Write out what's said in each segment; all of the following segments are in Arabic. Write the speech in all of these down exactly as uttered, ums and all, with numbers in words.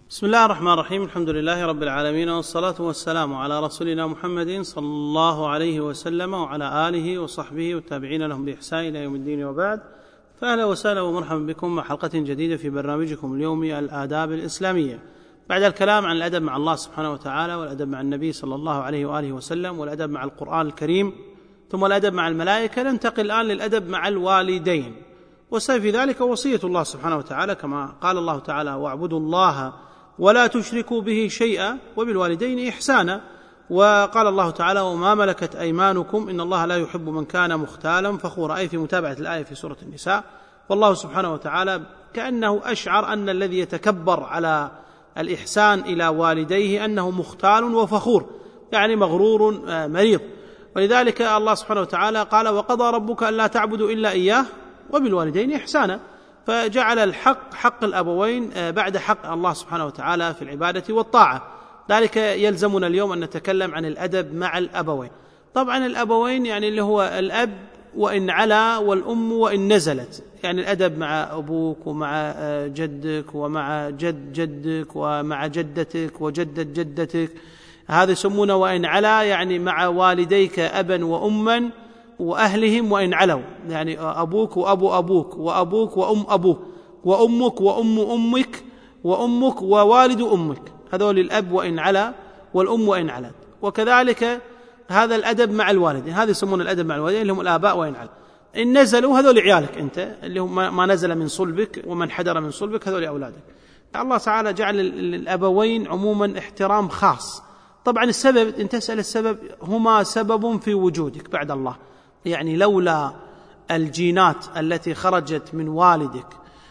بسم الله الرحمن الرحيم. الحمد لله رب العالمين، والصلاة والسلام على رسولنا محمد صلى الله عليه وسلم وعلى آله وصحبه والتابعين لهم بإحسان إلى يوم الدين، وبعد. فأهلا وسهلا ومرحبا بكم مع حلقة جديدة في برنامجكم اليومي الآداب الإسلامية، بعد الكلام عن الأدب مع الله سبحانه وتعالى، والأدب مع النبي صلى الله عليه وآله وسلم، والأدب مع القرآن الكريم، ثم الأدب مع الملائكة. ننتقل الآن للأدب مع الوالدين، وسبب في ذلك وصية الله سبحانه وتعالى، كما قال الله تعالى: واعبدوا الله ولا تشركوا به شيئا وبالوالدين إحسانا. وقال الله تعالى: وما ملكت أيمانكم إن الله لا يحب من كان مختالا فخورا، أي في متابعة الآية في سورة النساء. والله سبحانه وتعالى كأنه أشعر أن الذي يتكبر على الإحسان إلى والديه أنه مختال وفخور، يعني مغرور مريض. ولذلك الله سبحانه وتعالى قال: وقضى ربك ألا تعبدوا إلا إياه وبالوالدين إحسانا، فجعل الحق حق الأبوين بعد حق الله سبحانه وتعالى في العبادة والطاعة. ذلك يلزمنا اليوم أن نتكلم عن الأدب مع الأبوين. طبعا الأبوين يعني اللي هو الأب وإن علا، والأم وإن نزلت، يعني الأدب مع أبوك ومع جدك ومع جد جدك ومع جدتك وجدة جدتك، هذا يسمونه وإن علا، يعني مع والديك أبا وأما وأهلهم وإن علوا، يعني أبوك وأبو أبوك وأبوك وأم أبوك وأمك وأم أمك وأمك ووالد أمك، هذول الأب وإن علا، والأم وإن علت. وكذلك هذا الأدب مع الوالدين، هذا يسمون الأدب مع الوالدين اللي هم الآباء وإن علت. إن نزلوا هذول عيالك أنت، اللي هم ما نزل من صلبك ومن حدر من صلبك، هذول أولادك. الله تعالى جعل الأبوين عموما احترام خاص. طبعا السبب، إن تسأل السبب، هما سبب في وجودك بعد الله، يعني لولا الجينات التي خرجت من والدك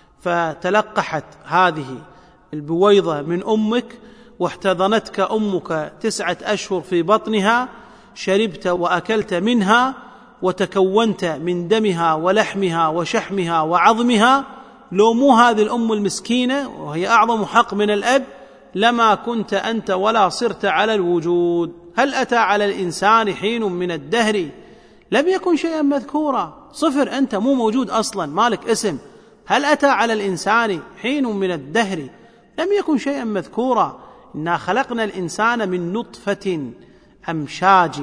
فتلقحت هذه البويضة من أمك واحتضنتك أمك تسعة أشهر في بطنها، شربت وأكلت منها وتكونت من دمها ولحمها وشحمها وعظمها، لو مو هذه الأم المسكينة وهي أعظم حق من الأب لما كنت أنت ولا صرت على الوجود. هل أتى على الإنسان حين من الدهر لم يكن شيئا مذكورا؟ صفر، أنت مو موجود أصلا، مالك اسم. هل أتى على الإنسان حين من الدهر لم يكن شيئا مذكورا؟ إنا خلقنا الإنسان من نطفة أمشاج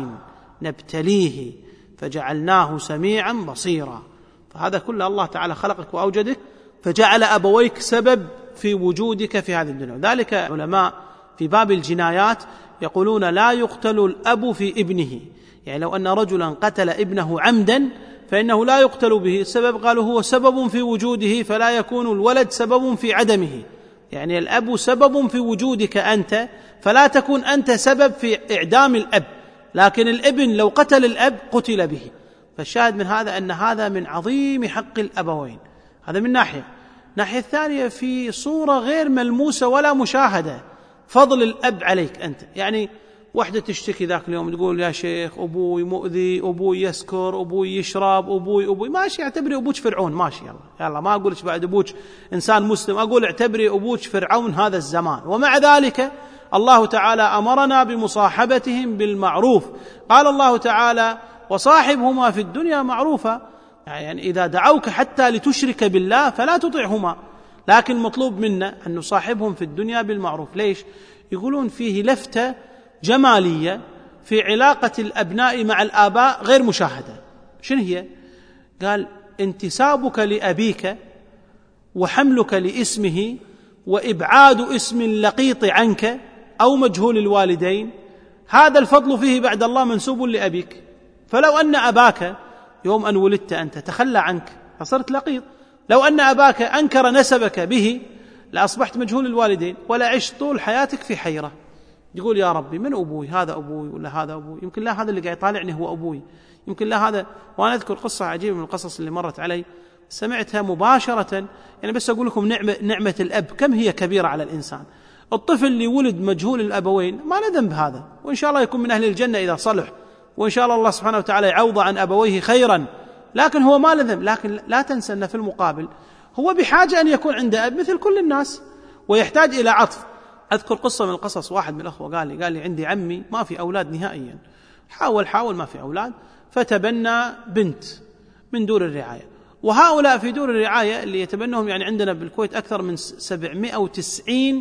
نبتليه فجعلناه سميعا بصيرا. فهذا كله الله تعالى خلقك وأوجدك، فجعل أبويك سبب في وجودك في هذه الدنيا. ذلك علماء في باب الجنايات يقولون: لا يقتل الأب في ابنه، يعني لو أن رجلا قتل ابنه عمدا فإنه لا يقتل به. السبب قالوا هو سبب في وجوده، فلا يكون الولد سبب في عدمه، يعني الأب سبب في وجودك أنت، فلا تكون أنت سبب في إعدام الأب، لكن الابن لو قتل الأب قتل به. فالشاهد من هذا أن هذا من عظيم حق الأبوين، هذا من ناحية. ناحية الثانية في صورة غير ملموسة ولا مشاهدة، فضل الأب عليك أنت. يعني وحدة تشتكي ذاك اليوم تقول: يا شيخ أبوي مؤذي، أبوي يسكر، أبوي يشرب، أبوي أبوي ماشي، اعتبري أبوك فرعون، ماشي، يلا يلا ما أقولش بعد أبوك إنسان مسلم، أقول اعتبري أبوك فرعون هذا الزمان. ومع ذلك الله تعالى أمرنا بمصاحبتهم بالمعروف. قال الله تعالى: وصاحبهما في الدنيا معروفا، يعني إذا دعوك حتى لتشرك بالله فلا تطعهما، لكن مطلوب منا أن نصاحبهم في الدنيا بالمعروف. ليش؟ يقولون فيه لفتة جمالية في علاقة الأبناء مع الآباء غير مشاهدة. شنو هي؟ قال: انتسابك لأبيك وحملك لاسمه وإبعاد اسم اللقيط عنك أو مجهول الوالدين، هذا الفضل فيه بعد الله منسوب لأبيك. فلو أن أباك يوم أن ولدت أنت تخلى عنك فصرت لقيط، لو أن أباك أنكر نسبك به لأصبحت مجهول الوالدين، ولا عشت طول حياتك في حيرة، يقول: يا ربي من أبوي؟ هذا أبوي ولا هذا أبوي؟ يمكن لا هذا اللي قاعد يطالعني هو أبوي، يمكن لا هذا. وأنا أذكر قصة عجيبة من القصص اللي مرت علي، سمعتها مباشرة، يعني بس أقول لكم نعمة, نعمة الأب كم هي كبيرة على الإنسان. الطفل اللي ولد مجهول الأبوين ما له ذنب هذا، وإن شاء الله يكون من أهل الجنة إذا صلح، وإن شاء الله الله سبحانه وتعالى يعوض عن أبويه خيرا، لكن هو ما له ذنب. لكن لا تنسى أن في المقابل هو بحاجة أن يكون عنده أب مثل كل الناس، ويحتاج إلى عطف. أذكر قصة من القصص، واحد من الأخوة قال لي قال لي عندي عمي ما في أولاد نهائيا، حاول حاول ما في أولاد، فتبنى بنت من دور الرعاية. وهؤلاء في دور الرعاية اللي يتبنهم، يعني عندنا بالكويت أكثر من سبعمائة وتسعين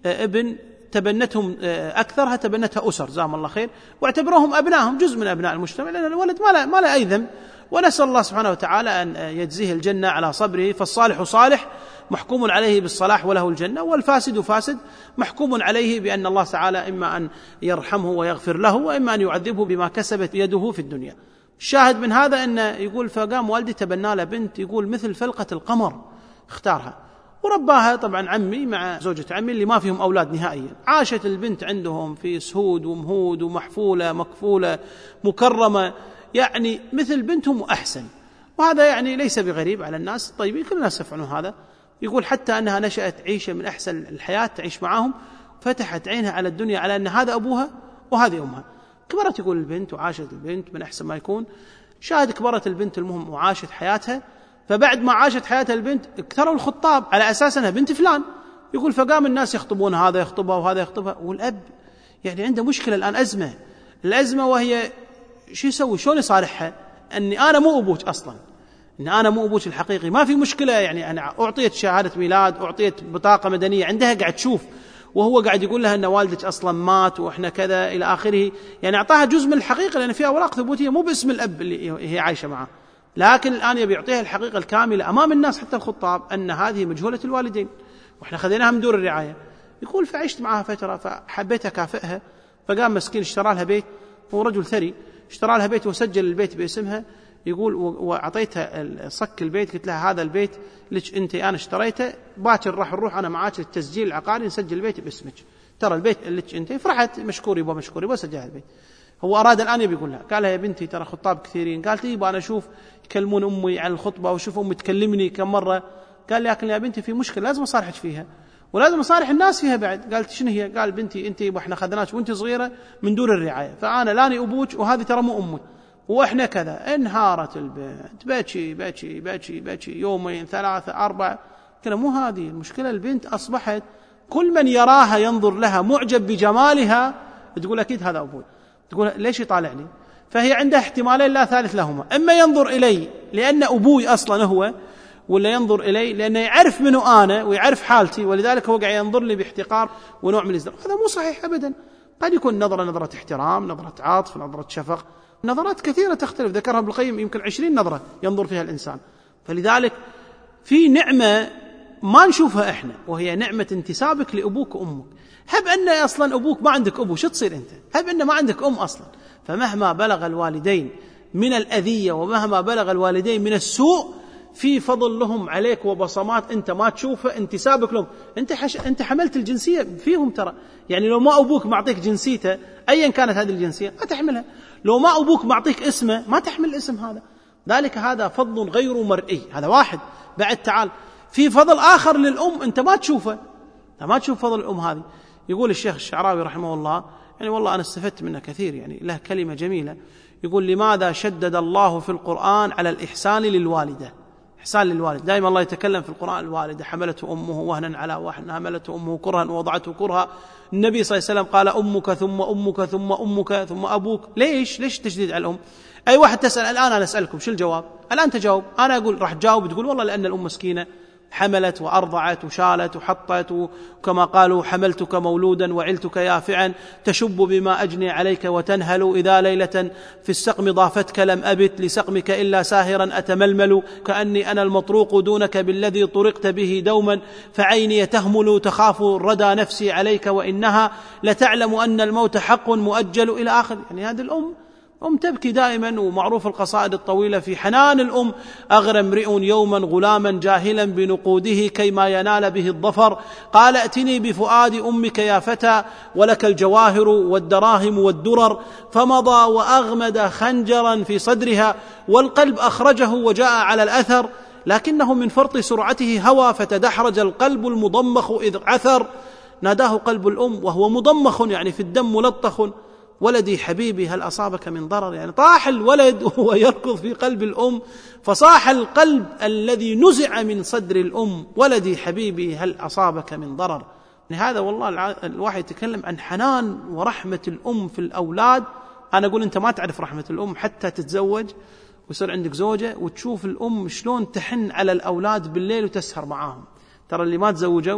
ابن تبنتهم أكثرها تبنتها أسر زام الله خير، واعتبروهم أبنائهم جزء من أبناء المجتمع، لأن الولد ما لا, ما لا أي ذنب. ونسأل الله سبحانه وتعالى أن يجزيه الجنة على صبره، فالصالح صالح محكوم عليه بالصلاح وله الجنة، والفاسد فاسد محكوم عليه بأن الله تعالى إما أن يرحمه ويغفر له، وإما أن يعذبه بما كسبت يده في الدنيا. الشاهد من هذا أن يقول فقام والدي تبنى له بنت، يقول مثل فلقة القمر اختارها ورباها، طبعا عمي مع زوجة عمي اللي ما فيهم أولاد نهائيا. عاشت البنت عندهم في سهود ومهود ومحفولة مكفولة مكرمة، يعني مثل بنتهم وأحسن. وهذا يعني ليس بغريب على الناس الطيبين، كل الناس يفعلون هذا. يقول حتى أنها نشأت عيشة من أحسن الحياة تعيش معهم، فتحت عينها على الدنيا على أن هذا أبوها وهذه أمها. كبرت يقول البنت وعاشت البنت من أحسن ما يكون. شاهد كبرت البنت المهم وعاشت حياتها، فبعد ما عاشت حياتها البنت اكثروا الخطاب على أساس أنها بنت فلان. يقول فقام الناس يخطبون هذا يخطبها وهذا يخطبها، والأب يعني عنده مشكلة الآن، أزمة الأزمة وهي شو يسوي؟ شلون يصالحها؟ أني أنا مو أبوك أصلا، أن أنا مو أبوك الحقيقي، ما في مشكلة، يعني أنا أعطيت شهادة ميلاد، أعطيت بطاقة مدنية، عندها قاعد تشوف، وهو قاعد يقول لها أن والدك أصلا مات وإحنا كذا إلى آخره. يعني أعطاها جزء من الحقيقة، لأن فيها أوراق ثبوتية مو باسم الأب اللي هي عايشة معه، لكن الآن يبي يعطيها الحقيقة الكاملة أمام الناس حتى الخطاب أن هذه مجهولة الوالدين وإحنا خذيناها من دور الرعاية. يقول فعشت معها فترة، فحبيت أكافئها، فقام مسكين اشترى لها بيت، هو رجل ثري، اشترى لها بيت وسجل البيت باسمها. يقول وأعطيتها صك البيت، قلت لها هذا البيت لك أنت، أنا اشتريته، باكر راح نروح أنا معاك التسجيل العقاري نسجل البيت باسمك، ترى البيت لك أنت. فرحت مشكور يبا مشكور يبا، سجلها البيت. هو أراد الآن يبي يقول لها، قال لها يا بنتي ترى خطاب كثيرين. قالت يبا أنا أشوف يكلمون أمي عن الخطبة وشوف أمي تكلمني كم مرة. قال لكن يا بنتي في مشكلة لازم أصارحك فيها، ولازم أصارح الناس فيها بعد. قالت شنو هي؟ قال بنتي أنت وإحنا خذناك وأنت صغيرة من دور الرعاية، فأنا لاني أبوك وهذه ترى مو أمك وإحنا كذا. انهارت البنت، بكي بكي بكي بكي يومين ثلاثة أربعة. كلا مو هذه المشكلة، البنت أصبحت كل من يراها ينظر لها معجب بجمالها، تقول أكيد هذا أبوي. تقول ليش يطالعني؟ فهي عندها احتمالين لا ثالث لهما، إما ينظر إلي لأن أبوي أصلا هو، ولا ينظر إلي لأنه يعرف منه أنا ويعرف حالتي، ولذلك هو قاعد ينظر لي باحتقار ونوع من الازدراء. هذا مو صحيح أبدا. قد يكون نظرة نظرة احترام، نظرة عاطف، نظرة شفق، نظرات كثيرة تختلف، ذكرها ابن القيم يمكن عشرين نظرة ينظر فيها الإنسان. فلذلك في نعمة ما نشوفها إحنا، وهي نعمة انتسابك لأبوك وأمك. هب أن أصلا أبوك ما عندك أبو، شو تصير أنت؟ هب أن ما عندك أم أصلا. فمهما بلغ الوالدين من الأذية ومهما بلغ الوالدين من السوء، في فضل لهم عليك وبصمات أنت ما تشوفها، انتسابك لهم. أنت, حش... أنت حملت الجنسية فيهم ترى، يعني لو ما أبوك معطيك جنسيته أيا كانت هذه الجنسية ما تحملها، لو ما أبوك معطيك اسمه ما تحمل الاسم هذا. ذلك هذا فضل غير مرئي، هذا واحد. بعد تعال في فضل آخر للأم أنت ما تشوفه، أنت ما تشوف فضل الأم هذه. يقول الشيخ الشعراوي رحمه الله، يعني والله أنا استفدت منه كثير، يعني له كلمة جميلة. يقول لماذا شدد الله في القرآن على الإحسان للوالدة؟ إحسان للوالد، دائما الله يتكلم في القرآن الوالدة حملته أمه وهنا على وهن، حملته أمه كرها ووضعته كرها. النبي صلى الله عليه وسلم قال أمك ثم أمك ثم أمك ثم أبوك. ليش ليش تشديد على الأم؟ أي واحد تسأل الآن، أنا أسألكم شو الجواب الآن؟ تجاوب، أنا أقول راح تجاوب تقول والله لأن الأم مسكينة حملت وأرضعت وشالت وحطت، وكما قالوا حملتك مولودا وعلتك يافعا، تشب بما أجني عليك وتنهل، إذا ليلة في السقم ضافتك لم أبت لسقمك إلا ساهرا أتململ، كأني أنا المطروق دونك بالذي طرقت به دوما، فعيني تهمل تخاف ردى نفسي عليك، وإنها لتعلم أن الموت حق مؤجل، إلى آخر. يعني هذه الأم أم تبكي دائما، ومعروف القصائد الطويلة في حنان الأم. أغرى امرئ يوما غلاما جاهلا بنقوده كيما ينال به الظفر، قال ائتني بفؤاد أمك يا فتى ولك الجواهر والدراهم والدرر، فمضى وأغمد خنجرا في صدرها والقلب أخرجه وجاء على الأثر، لكنه من فرط سرعته هوى فتدحرج القلب المضمخ إذ عثر، ناداه قلب الأم وهو مضمخ يعني في الدم ملطخ، ولدي حبيبي هل أصابك من ضرر. يعني طاح الولد وهو يركض في قلب الأم، فصاح القلب الذي نزع من صدر الأم ولدي حبيبي هل أصابك من ضرر. يعني هذا والله الواحد يتكلم عن حنان ورحمة الأم في الأولاد. أنا أقول أنت ما تعرف رحمة الأم حتى تتزوج ويصير عندك زوجة وتشوف الأم شلون تحن على الأولاد بالليل وتسهر معاهم. ترى اللي ما تزوجوا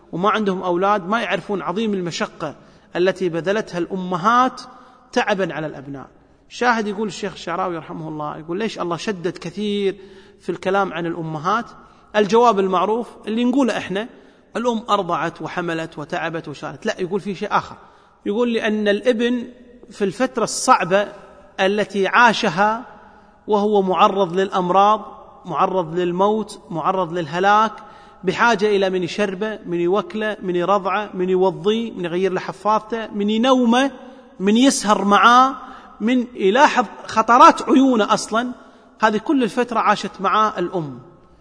وما عندهم أولاد ما يعرفون عظيم المشقة التي بذلتها الأمهات تعبا على الأبناء. شاهد يقول الشيخ الشعراوي رحمه الله، يقول ليش الله شدد كثير في الكلام عن الأمهات؟ الجواب المعروف اللي نقوله إحنا، الأم أرضعت وحملت وتعبت وشالت. لا، يقول في شيء آخر، يقول لأن الابن في الفترة الصعبة التي عاشها وهو معرض للأمراض، معرض للموت، معرض للهلاك، بحاجة إلى من يشربه، من يوكله، من يرضعه، من يوضيه، من يغير له حفاظته، من ينومه، من يسهر معاه، من يلاحظ خطرات عيونه. أصلا هذه كل الفترة عاشت معاه الأم.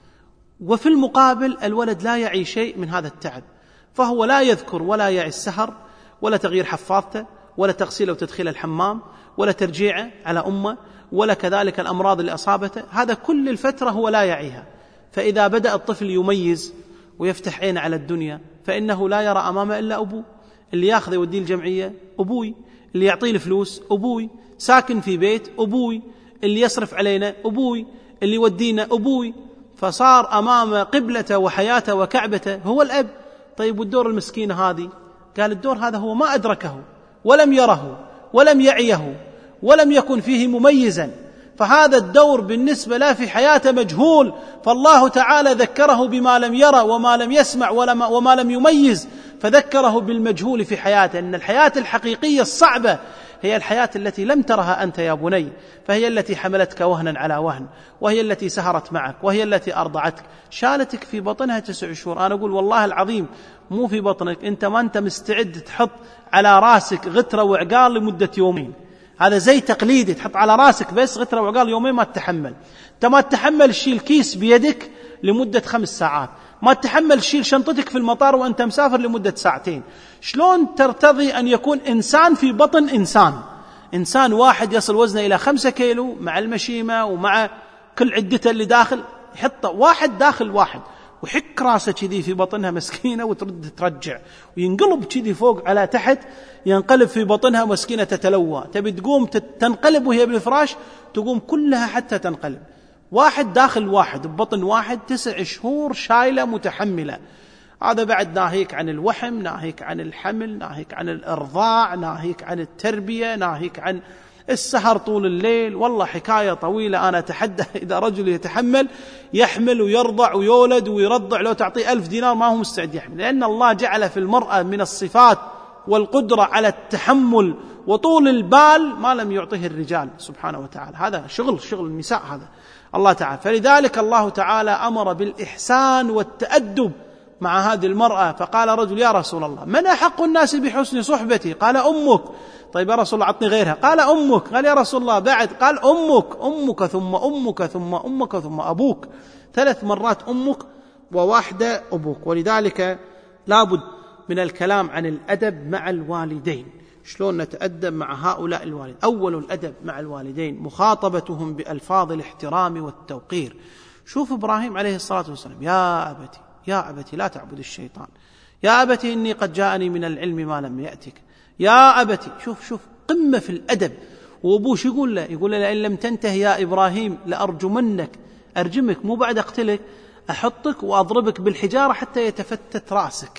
وفي المقابل الولد لا يعي شيء من هذا التعب، فهو لا يذكر ولا يعي السهر ولا تغيير حفاظته ولا تغسيله وتدخيله الحمام ولا ترجيعه على أمه ولا كذلك الأمراض اللي أصابته. هذا كل الفترة هو لا يعيها. فإذا بدأ الطفل يميز ويفتح عينه على الدنيا فإنه لا يرى أمامه إلا أبوه، اللي ياخذ يوديه الجمعية أبوي، اللي يعطيه الفلوس أبوي، ساكن في بيت أبوي، اللي يصرف علينا أبوي، اللي يودينا أبوي. فصار أمام قبلته وحياته وكعبته هو الأب. طيب والدور المسكين هذه؟ قال الدور هذا هو ما أدركه ولم يره ولم يعيه ولم يكن فيه مميزا، فهذا الدور بالنسبة له في حياته مجهول. فالله تعالى ذكره بما لم يرى وما لم يسمع وما لم يميز، فذكره بالمجهول في حياته. إن الحياة الحقيقية الصعبة هي الحياة التي لم ترها أنت يا بني، فهي التي حملتك وهنا على وهن، وهي التي سهرت معك، وهي التي أرضعتك، شالتك في بطنها تسع شهور. أنا أقول والله العظيم مو في بطنك، أنت ما أنت مستعد تحط على راسك غترة وعقال لمدة يومين. هذا زي تقليدي، تحط على راسك بس غترة وعقال يومين ما تتحمل. أنت ما تتحمل تشيل كيس بيدك لمدة خمس ساعات، ما تتحمل تشيل شنطتك في المطار وأنت مسافر لمدة ساعتين. شلون ترتضي أن يكون إنسان في بطن إنسان؟ إنسان واحد يصل وزنه إلى خمسة كيلو مع المشيمة ومع كل عدته اللي داخل، يحط واحد داخل واحد وحك راسه كذي في بطنها مسكينة وترد ترجع، وينقلب كذي فوق على تحت، ينقلب في بطنها مسكينة تتلوى. تبي تقوم تنقلب وهي بالفراش تقوم كلها حتى تنقلب. واحد داخل واحد ببطن واحد تسع شهور شايلة متحملة. هذا بعد ناهيك عن الوحم، ناهيك عن الحمل، ناهيك عن الإرضاع، ناهيك عن التربية، ناهيك عن السهر طول الليل. والله حكاية طويلة. أنا أتحدى إذا رجل يتحمل يحمل ويرضع ويولد ويرضع لو تعطيه ألف دينار ما هو مستعد يحمل، لأن الله جعل في المرأة من الصفات والقدرة على التحمل وطول البال ما لم يعطيه الرجال سبحانه وتعالى. هذا شغل شغل النساء هذا الله تعالى. فلذلك الله تعالى أمر بالإحسان والتأدب مع هذه المرأة. فقال رجل يا رسول الله من أحق الناس بحسن صحبتي؟ قال أمك. طيب يا رسول الله عطني غيرها. قال أمك. قال يا رسول الله بعد؟ قال أمك أمك ثم أمك ثم أمك ثم أبوك. ثلاث مرات أمك وواحدة أبوك. ولذلك لابد من الكلام عن الأدب مع الوالدين، شلون نتأدب مع هؤلاء الوالدين. أول الأدب مع الوالدين مخاطبتهم بألفاظ الاحترام والتوقير. شوف إبراهيم عليه الصلاة والسلام يا أبتي يا أبتي لا تعبد الشيطان، يا أبتي إني قد جاءني من العلم ما لم يأتك، يا أبتي. شوف شوف قمة في الأدب. وأبوه شو يقول له؟ يقول له لئن لم تنتهي يا إبراهيم لأرجمنك، أرجمك مو بعد أقتلك، أحطك وأضربك بالحجارة حتى يتفتت رأسك،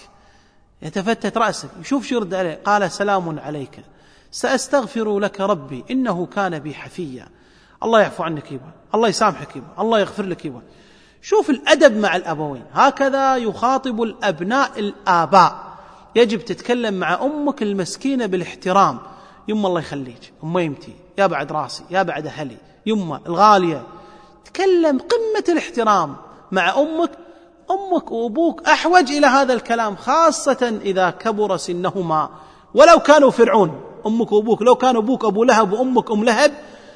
يتفتت رأسك. شوف شو يرد عليه؟ قال سلام عليك سأستغفر لك ربي إنه كان بي حفيا. الله يعفو عنك يبا، الله يسامحك يبا، الله يغفر لك يبا. شوف الأدب مع الأبوين. هكذا يخاطب الأبناء الآباء. يجب تتكلم مع أمك المسكينة بالاحترام. يما الله يخليك، أم يمتي، يا بعد راسي، يا بعد أهلي، يما الغالية. تكلم قمة الاحترام مع أمك. أمك وأبوك أحوج إلى هذا الكلام، خاصة إذا كبر سنهما ولو كانوا فرعون. أمك وأبوك لو كانوا أبوك أبو لهب وأمك أم لهب،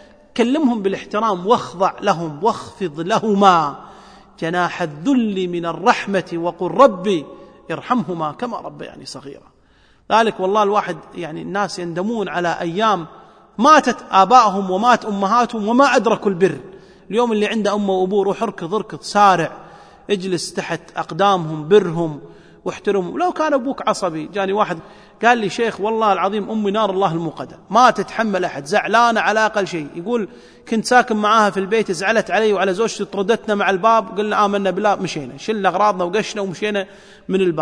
كلمهم بالاحترام واخضع لهم واخفض لهما جناح الذل من الرحمة وقل ربي ارحمهما كما ربياني صغيرا. ذلك والله الواحد يعني الناس يندمون على أيام ماتت آبائهم ومات أمهاتهم وما أدركوا البر. اليوم اللي عنده أمه وأبوه روح اركض اركض سارع، اجلس تحت أقدامهم، برهم واحترمهم. لو كان أبوك عصبي، جاني واحد قال لي شيخ والله العظيم أمي نار الله الموقدة ما تتحمل أحد، زعلانة على أقل شيء. يقول كنت ساكن معاها في البيت، زعلت علي وعلى زوجتي، طردتنا مع الباب، قلنا آمنا بالله، مشينا شلنا أغراضنا وقشنا ومشينا من الباب.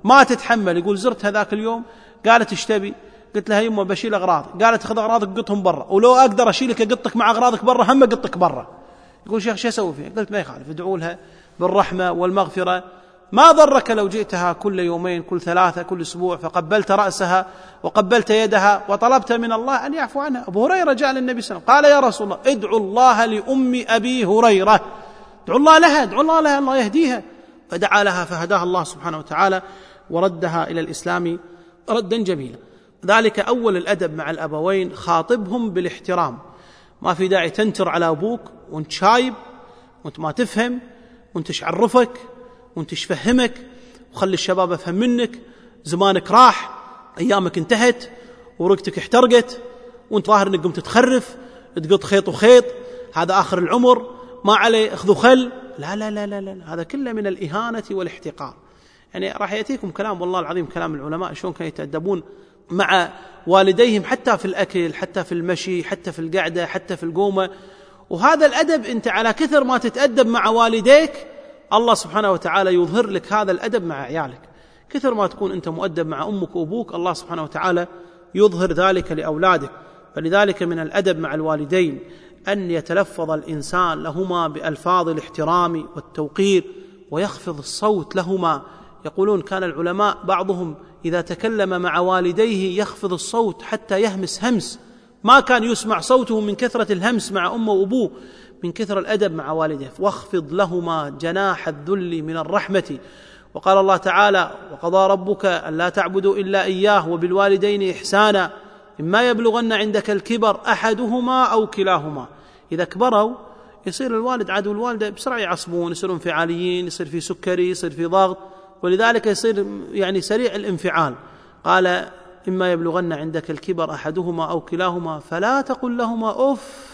ما تتحمل. يقول زرت هذاك اليوم، قالت ايش تبي؟ قلت لها يمه بشيل أغراض. قالت خذ أغراضك قطهم برا، ولو أقدر أشيلك أقطك مع أغراضك برا هم أقطك برا. يقول شيخ شو أسوي فيها؟ قلت ما يخالف، ادعوا لها بالرحمة والمغفرة. ما ضرك لو جئتها كل يومين كل ثلاثة كل أسبوع فقبلت رأسها وقبلت يدها وطلبت من الله أن يعفو عنها. أبو هريرة جاء للنبي صلى الله عليه وسلم قال يا رسول الله ادعوا الله لأم أبي هريرة، ادعوا الله لها، ادعوا الله لها الله يهديها. فدعا لها فهداها الله سبحانه وتعالى وردها إلى الإسلام ردا جميلا. ذلك أول الأدب مع الأبوين، خاطبهم بالاحترام. ما في داعي تنتر على أبوك وانت شايب وانت ما تفهم وانت عرفك وانت فهمك، وخلي الشباب افهم منك. زمانك راح، أيامك انتهت، ورقتك احترقت، وانت ظاهر انك قمت تخرف تقط خيط وخيط، هذا آخر العمر ما عليه أخذ خل. لا لا لا لا لا، هذا كله من الإهانة والاحتقار. يعني راح يأتيكم كلام والله العظيم، كلام العلماء شلون كانوا يتأدبون مع والديهم، حتى في الأكل، حتى في المشي، حتى في القعدة، حتى في القومة. وهذا الأدب أنت على كثر ما تتأدب مع والديك الله سبحانه وتعالى يظهر لك هذا الأدب مع عيالك. كثر ما تكون أنت مؤدب مع أمك وأبوك الله سبحانه وتعالى يظهر ذلك لأولادك. فلذلك من الأدب مع الوالدين أن يتلفظ الإنسان لهما بألفاظ الاحترام والتوقير ويخفض الصوت لهما. يقولون كان العلماء بعضهم إذا تكلم مع والديه يخفض الصوت حتى يهمس همس، ما كان يسمع صوته من كثرة الهمس مع أمه وأبوه، من كثر الأدب مع والديه. واخفض لهما جناح الذل من الرحمة. وقال الله تعالى وقضى ربك ألا تعبدوا إلا إياه وبالوالدين إحسانا إما يبلغن عندك الكبر أحدهما أو كلاهما. إذا كبروا يصير الوالد عدو الوالدة بسرعة يعصبون، يصيرون انفعاليين، يصير في سكري، يصير في ضغط، ولذلك يصير يعني سريع الانفعال. قال إما يبلغن عندك الكبر أحدهما أو كلاهما فلا تقل لهما أوف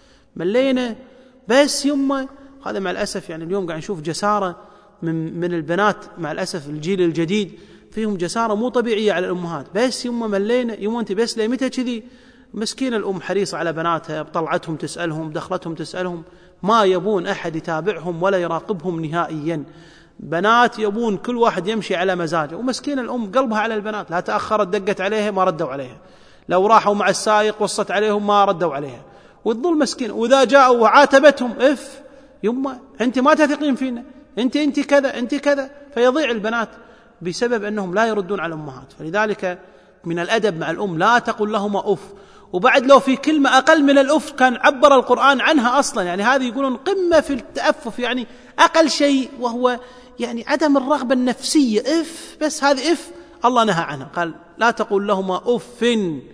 ملينا بس يمه. هذا مع الأسف يعني اليوم قاعد نشوف جسارة من من البنات، مع الأسف الجيل الجديد فيهم جسارة مو طبيعية على الأمهات. بس يمه ملينا، يمه أنت بس ليه متى كذي؟ مسكين الأم حريصة على بناتها، بطلعتهم تسألهم، دخلتهم تسألهم، ما يبون أحد يتابعهم ولا يراقبهم نهائيا. بنات يبون كل واحد يمشي على مزاجه، ومسكين الأم قلبها على البنات، لا تأخرت دقت عليها ما ردوا عليها، لو راحوا مع السائق وصت عليهم ما ردوا عليها، وتظل مسكين. وإذا جاءوا وعاتبتهم اف يما أنت ما تثقين فينا، أنت أنت كذا أنت كذا، فيضيع البنات بسبب أنهم لا يردون على الأمهات. فلذلك من الأدب مع الأم لا تقل لهما أف. وبعد لو في كلمة أقل من الأف كان عبر القرآن عنها أصلا، يعني هذه يقولون قمة في التأفف، يعني أقل شيء وهو يعني عدم الرغبة النفسية، اف بس هذه اف الله نهى عنها، قال لا تقل لهما أف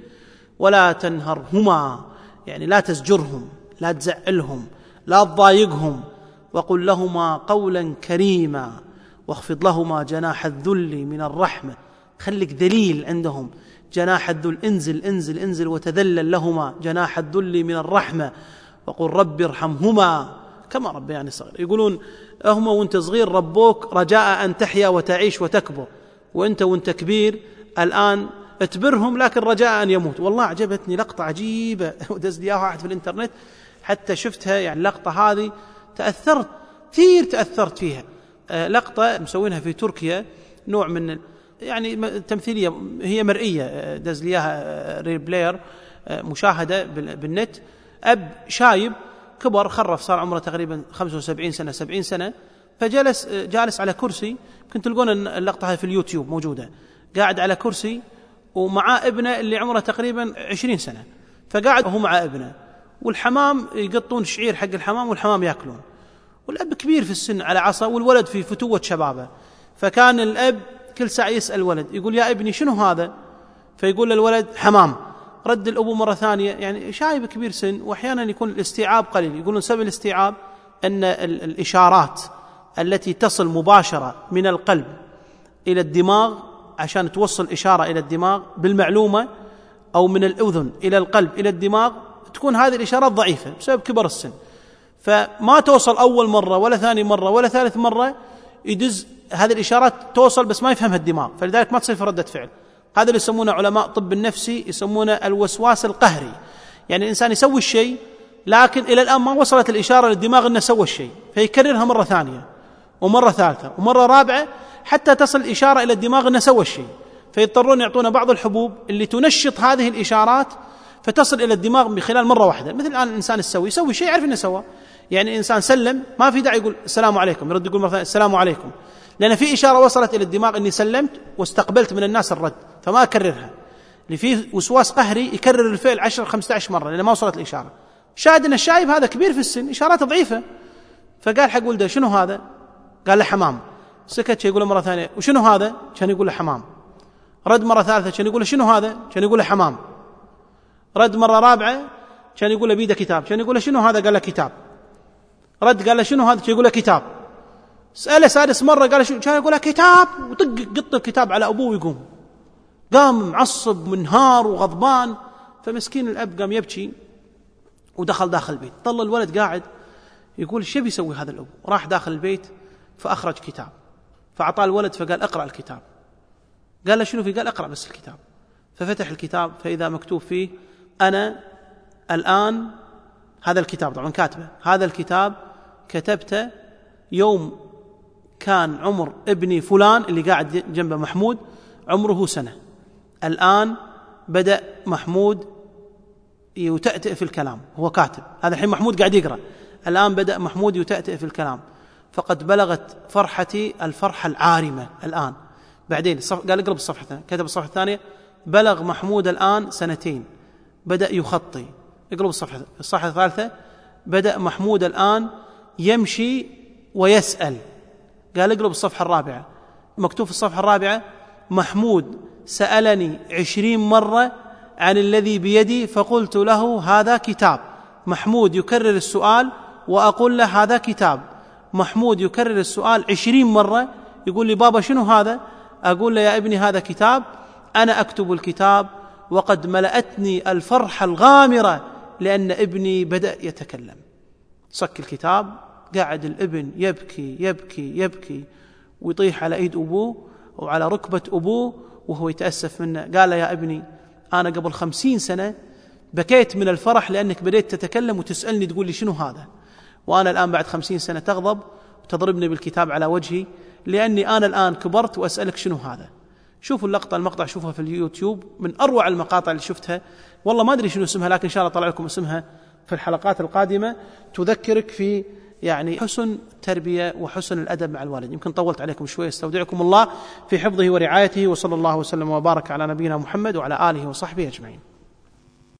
ولا تنهرهما، يعني لا تزجرهم، لا تزعلهم، لا تضايقهم، وقل لهما قولا كريما واخفض لهما جناح الذل من الرحمة. خليك ذليل عندهم، جناح الذل، انزل انزل انزل وتذلل لهما جناح الذل من الرحمة. وقل رب ارحمهما كما ربياني صغير. يقولون هما وانت صغير ربوك رجاء أن تحيا وتعيش وتكبر، وانت وانت كبير الآن اتبرهم لكن رجاء أن يموت. والله عجبتني لقطة عجيبة ودز لي واحد في الانترنت حتى شفتها، يعني اللقطة هذه تأثرت كثير، تأثرت فيها. لقطة مسوينها في تركيا، نوع من يعني تمثيلية هي مرئية، دز ليها ريل بلاير مشاهدة بالنت. أب شايب كبر خرف، صار عمره تقريبا خمسة وسبعين سنة سبعين سنة، فجلس جالس على كرسي، كنت تلقون اللقطة هذه في اليوتيوب موجودة، قاعد على كرسي ومعاه ابنه اللي عمره تقريبا عشرين سنة، فقاعد هو مع ابنه، والحمام يقطون شعير حق الحمام والحمام يأكلون، والأب كبير في السن على عصا والولد في فتوة شبابه. فكان الأب كل ساعة يسأل ولد يقول يا ابني شنو هذا؟ فيقول للولد حمام. رد الأبو مرة ثانية، يعني شايب كبير سن وأحيانا يكون الاستيعاب قليل، يقولون سبب الاستيعاب أن الإشارات التي تصل مباشرة من القلب إلى الدماغ عشان توصل إشارة إلى الدماغ بالمعلومة، أو من الأذن إلى القلب إلى الدماغ، تكون هذه الإشارات ضعيفة بسبب كبر السن، فما توصل أول مرة ولا ثاني مرة ولا ثالث مرة، يدز هذه الإشارات توصل بس ما يفهمها الدماغ، فلذلك ما تصير في ردة فعل. هذا اللي يسمونه علماء طب النفسي يسمونه الوسواس القهري، يعني الإنسان يسوي الشيء لكن إلى الآن ما وصلت الإشارة للدماغ أنه سوى الشيء، فيكررها مرة ثانية ومرة ثالثة ومرة رابعة حتى تصل الإشارة إلى الدماغ أنه سوى الشيء، فيضطرون يعطون بعض الحبوب اللي تنشط هذه الإشارات فتصل إلى الدماغ بخلال مرة واحدة. مثل الآن الإنسان السوي يسوي شيء يعرف أنه سوى، يعني إنسان سلم ما في داعي يقول السلام عليكم، يرد يقول مثلا السلام عليكم، لأن في إشارة وصلت إلى الدماغ أني سلمت واستقبلت من الناس الرد، فما أكررها. اللي فيه وسواس قهري يكرر الفعل عشر خمسة عشر مرة لأن ما وصلت الإشارة. شاهد أن الشايب هذا كبير في السن، إشارات ضعيفة، فقال حق ولده شنو هذا؟ قال له حمام. سكت، يقول له مرة ثانية وشنو هذا؟ كان يقول له حمام. رد مرة ثالثة كان يقول له شنو هذا؟ كان يقول له حمام. رد مرة رابعة كان يقول له بيده كتاب، كان يقول له شنو هذا؟ قال له كتاب. رد قال له شنو هذا؟ كان يقول له كتاب. سأله سادس مرة قال له شنو؟ كان يقول له كتاب، وطق قط الكتاب على أبوه ويقوم. قام معصب منهار وغضبان، فمسكين الأب قام يبكي ودخل داخل البيت. طل الولد قاعد يقول شو بيسوي هذا الأب؟ راح داخل البيت فأخرج كتاب فأعطاه الولد فقال اقرأ الكتاب. قال له شنو فيه؟ قال اقرأ بس الكتاب. ففتح الكتاب فإذا مكتوب فيه أنا الآن، هذا الكتاب طبعا كاتبه، هذا الكتاب كتبته يوم كان عمر ابني فلان اللي قاعد جنبه محمود عمره سنة، الآن بدأ محمود يتأتئ في الكلام. هو كاتب هذا الحين، محمود قاعد يقرأ، الآن بدأ محمود يتأتئ في الكلام، فقد بلغت فرحتي الفرحة العارمة الآن. بعدين قال اقرب الصفحة الثانية، كتب الصفحة الثانية بلغ محمود الآن سنتين بدأ يخطي. اقرب الصفحة الصفحة الثالثة بدأ محمود الآن يمشي ويسأل. قال اقرب الصفحة الرابعة، مكتوب في الصفحة الرابعة محمود سألني عشرين مرة عن الذي بيدي فقلت له هذا كتاب. محمود يكرر السؤال وأقول له هذا كتاب. محمود يكرر السؤال عشرين مرة، يقول لي بابا شنو هذا؟ أقول له يا ابني هذا كتاب، أنا أكتب الكتاب وقد ملأتني الفرحة الغامرة لأن ابني بدأ يتكلم. صك الكتاب، قاعد الابن يبكي يبكي يبكي ويطيح على ايد ابوه وعلى ركبة ابوه وهو يتأسف منه. قال يا ابني انا قبل خمسين سنة بكيت من الفرح لانك بديت تتكلم وتسألني تقول لي شنو هذا، وانا الان بعد خمسين سنة تغضب وتضربني بالكتاب على وجهي لاني انا الان كبرت واسألك شنو هذا. شوفوا اللقطة، المقطع شوفها في اليوتيوب، من اروع المقاطع اللي شفتها، والله ما ادري شنو اسمها لكن ان شاء الله طلع لكم اسمها في الحلقات القادمة، تذكرك في يعني حسن التربية وحسن الأدب مع الوالد. يمكن طولت عليكم شوي، استودعكم الله في حفظه ورعايته، وصلى الله وسلم وبارك على نبينا محمد وعلى آله وصحبه أجمعين.